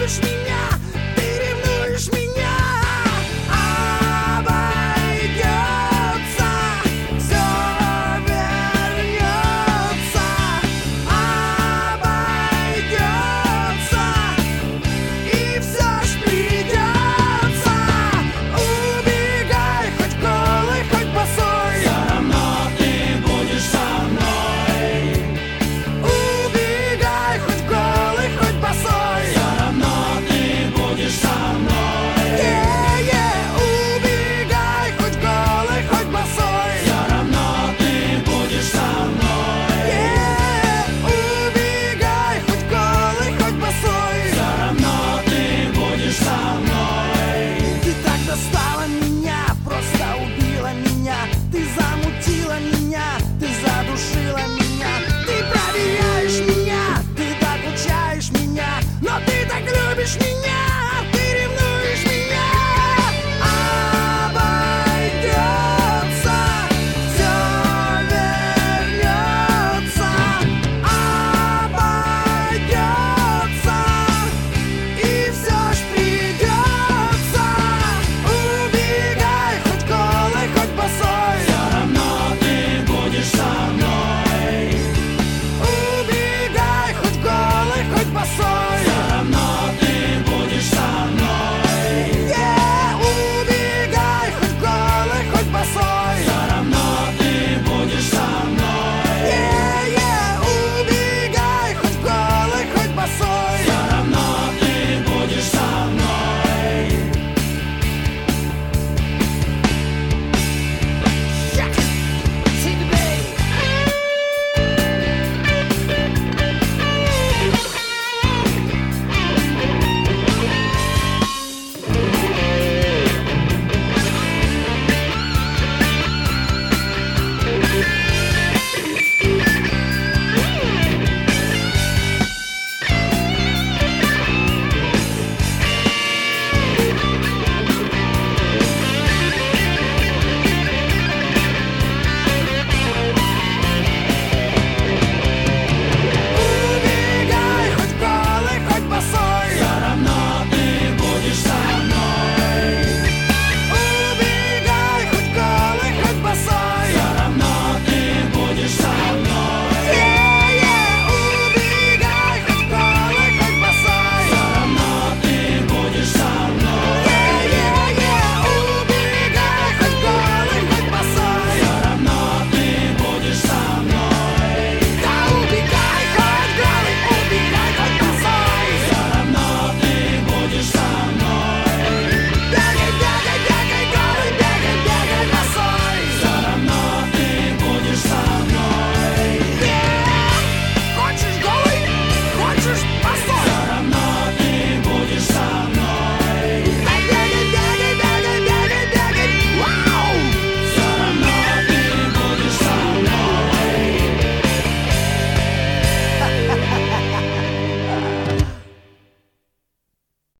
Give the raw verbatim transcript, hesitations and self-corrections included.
любишь меня, ты ревнуешь меня. Обойдется, все вернется. Обойдется, и все ж придется. Убегай, хоть голый, хоть босой, Все равно ты будешь со мной. убегай, хоть голый, хоть босой. Все равно ты будешь со мной. Е-е, убегай, хоть голый, хоть босой. Все равно ты будешь со мной. Е-е, убегай, хоть голый, хоть босой. Все равно ты будешь со мной. Ты так достала меня, просто убила меня. Ты замутила меня, ты задушила меня. Ты проверяешь меня, ты так учаешь меня, но ты так любишь меня.